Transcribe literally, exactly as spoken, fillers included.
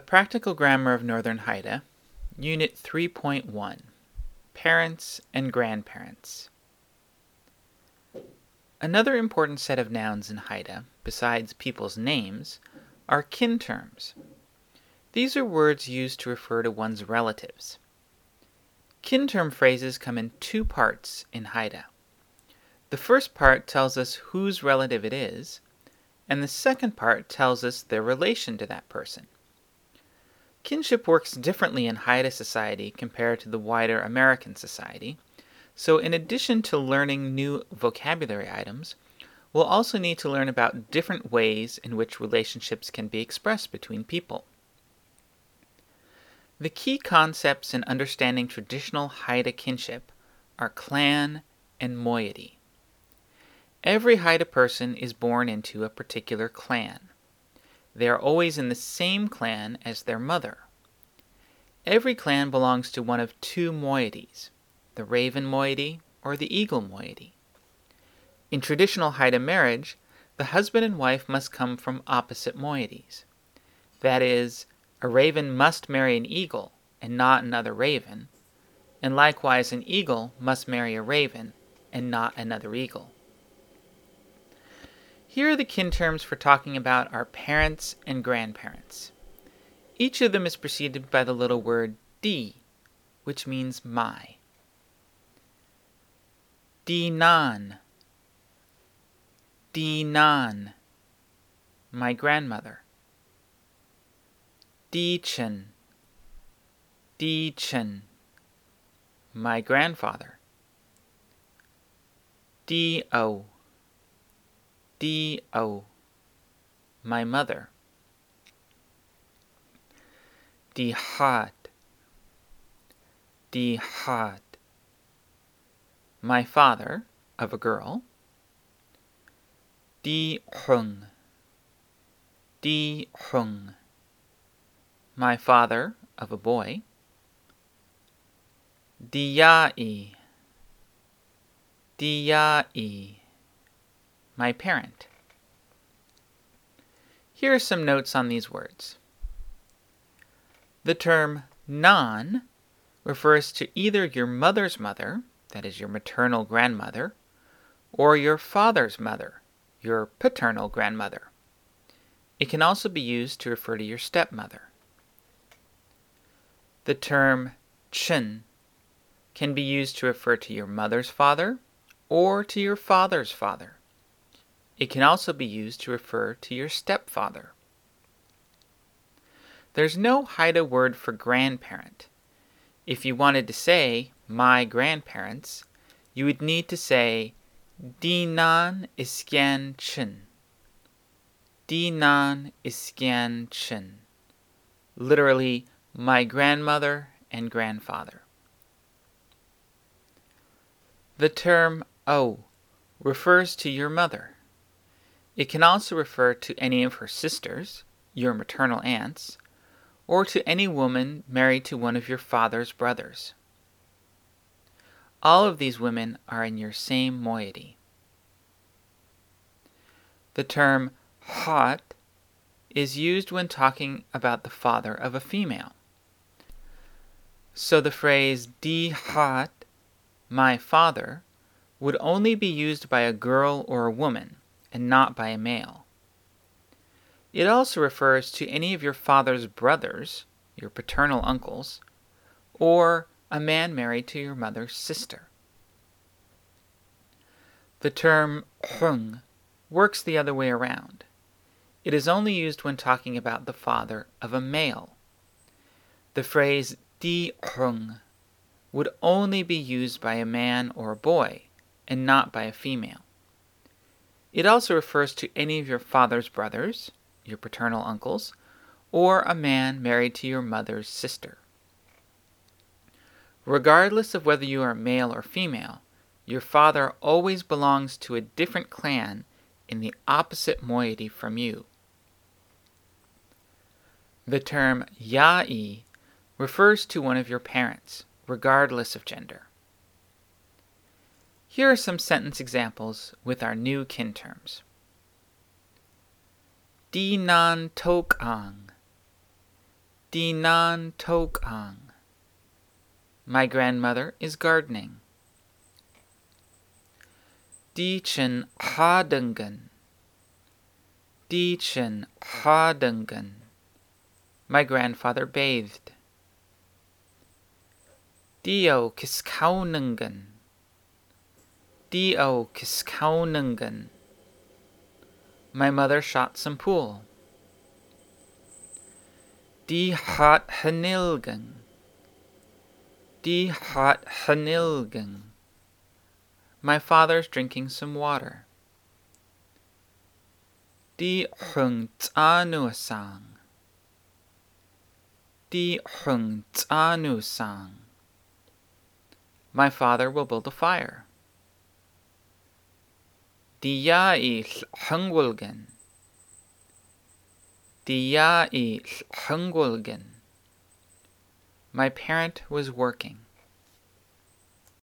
Practical Grammar of Northern Haida, Unit three point one, Parents and Grandparents. Another important set of nouns in Haida, besides people's names, are kin terms. These are words used to refer to one's relatives. Kin term phrases come in two parts in Haida. The first part tells us whose relative it is, and the second part tells us their relation to that person. Kinship works differently in Haida society compared to the wider American society, so in addition to learning new vocabulary items, we'll also need to learn about different ways in which relationships can be expressed between people. The key concepts in understanding traditional Haida kinship are clan and moiety. Every Haida person is born into a particular clan. They are always in the same clan as their mother. Every clan belongs to one of two moieties, the raven moiety or the eagle moiety. In traditional Haida marriage, the husband and wife must come from opposite moieties. That is, a raven must marry an eagle and not another raven, and likewise an eagle must marry a raven and not another eagle. Here are the kin terms for talking about our parents and grandparents. Each of them is preceded by the little word di, which means my. Dinan, Dinan, my grandmother. Dichen, Dichen, my grandfather. Dio, Dio, my mother. Dihat, Dihat, my father of a girl. Dihung, Dihung, my father of a boy. Diyai, Diyai, my parent. Here are some notes on these words. The term nan refers to either your mother's mother, that is your maternal grandmother, or your father's mother, your paternal grandmother. It can also be used to refer to your stepmother. The term chen can be used to refer to your mother's father or to your father's father. It can also be used to refer to your stepfather. There's no Haida word for grandparent. If you wanted to say my grandparents, you would need to say Dinan iskian chen. Dinan iskian chen. Literally, my grandmother and grandfather. The term o refers to your mother. It can also refer to any of her sisters, your maternal aunts, or to any woman married to one of your father's brothers. All of these women are in your same moiety. The term hot is used when talking about the father of a female. So the phrase di hot, my father, would only be used by a girl or a woman, and not by a male. It also refers to any of your father's brothers, your paternal uncles, or a man married to your mother's sister. The term hung works the other way around. It is only used when talking about the father of a male. The phrase di hung would only be used by a man or a boy, and not by a female. It also refers to any of your father's brothers, your paternal uncles, or a man married to your mother's sister. Regardless of whether you are male or female, your father always belongs to a different clan in the opposite moiety from you. The term ya'i refers to one of your parents, regardless of gender. Here are some sentence examples with our new kin terms. Dinan tok ang. Di nan tok ang. My grandmother is gardening. Di chen hadengen. Di chen hadengen. My grandfather bathed. Dio kiskaunungen. Dio kiskaunungen. My mother shot some pool. Die hat hanilgen. Die hat hanilgen. My father's drinking some water. Die hungt anusang. Die hungt anusang. My father will build a fire. Die ja ich hungwulgen. Die ja ich hungwulgen. My parent was working.